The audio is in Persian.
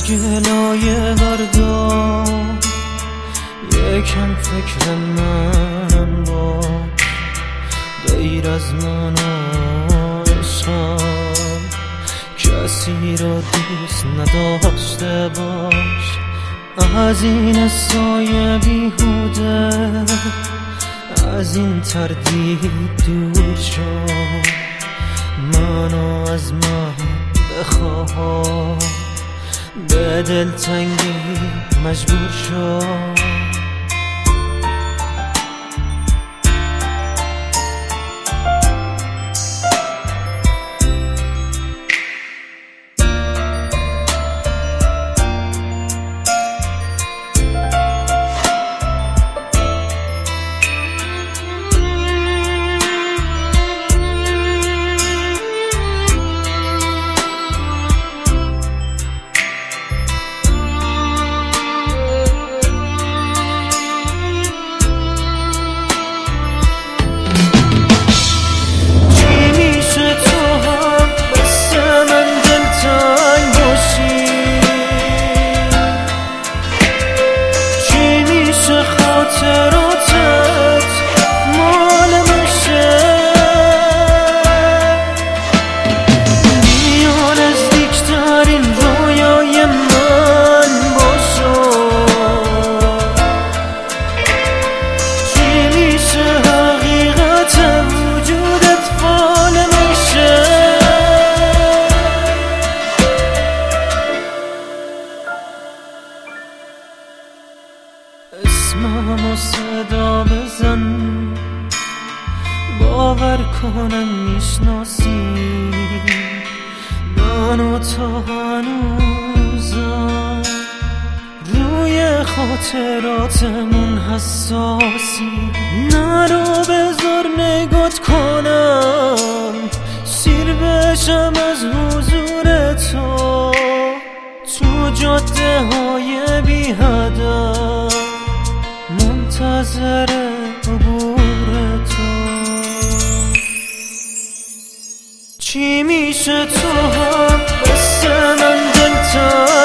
گلایه بردار، یکم فکر منم باش، غیر از من و عشقم کسی را دوست نداشته باش. از این سایه بیهوده، از این تردید دور شو، منو از من بخواه، به دلتنگی مجبور شو. اسممو صدا بزن، باور کنم میشناسی منو تا هنوزم، روی خاطراتمون حساسی. نرو بذار نگات کنم، سیر بشم از حضور تو جاده های بی هدف، منتظر عبور تو. چی میشه تو هم مثل من دلتنگ